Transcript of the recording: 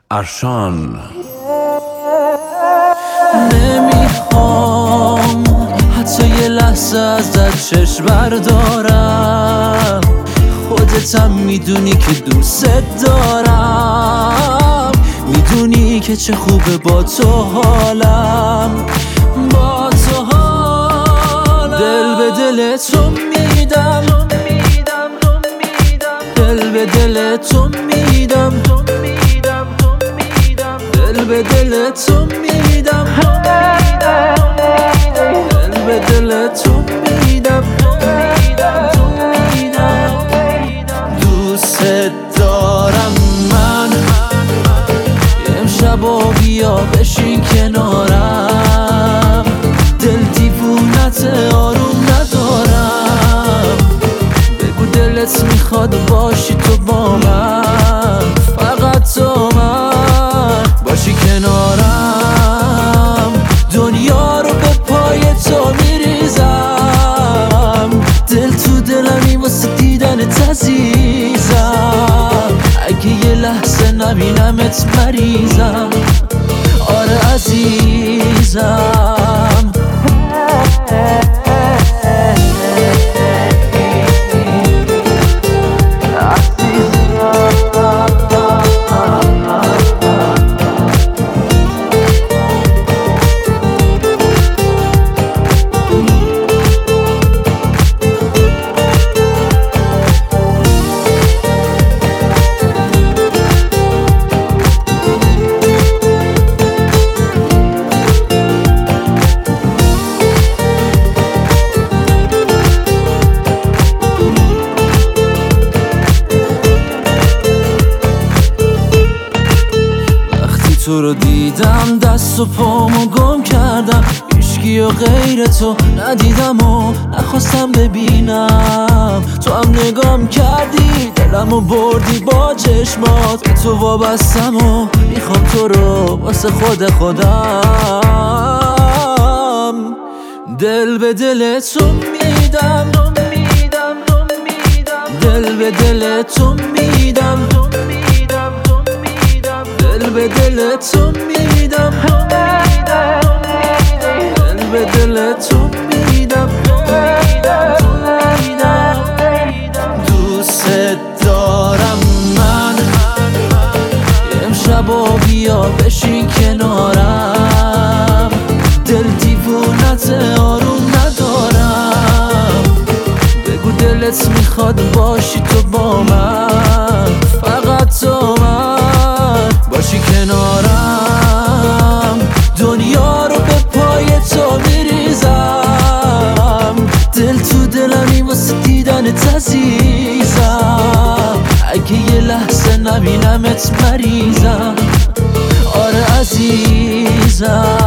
ارشان. نمیخوام حتی یه لحظه ازت چشم بردارم، خودتم میدونی که دوست دارم، میدونی که چه خوبه با تو حالم، با تو حالم. دل به دل تو میدم، دل به دل تو میدم، دل به دل تو میدم، دل به دل تو میدم، دوست دارم من. امشب و بیا بشین کنارم، دل دیوونت آروم ندارم، بگو دلت میخواد باشی تو با من، فقط تو من باشی کنارم، دنیا رو به پای تو میریزم، دل تو دلمی واسه دیدنت عزیزم، اگه یه لحظه نبینمت مریضم، آره عزیزم. تو رو دیدم دست و پامو گم کردم، هیچکی و غیر تو ندیدم و نخواستم ببینم، تو هم نگام کردی دلمو بردی با چشمات، به تو وابستم و میخوام تو رو واسه خودم، دل به دل تو میدم، دل به دل تو میدم، دل به دل تو میدم، دل به دل تو میدم، دوست دارم من. امشب و بیا بشین کنارم، دل دیوونت آروم ندارم، بگو دلت میخواد باشی تو با من، فقط تو من باشی کنارم، دنیا رو به پای تو میریزم، دل تو دلمی واسه دیدنت عزیزم، اگه یه لحظه نبینمت مریضم، آره عزیزم.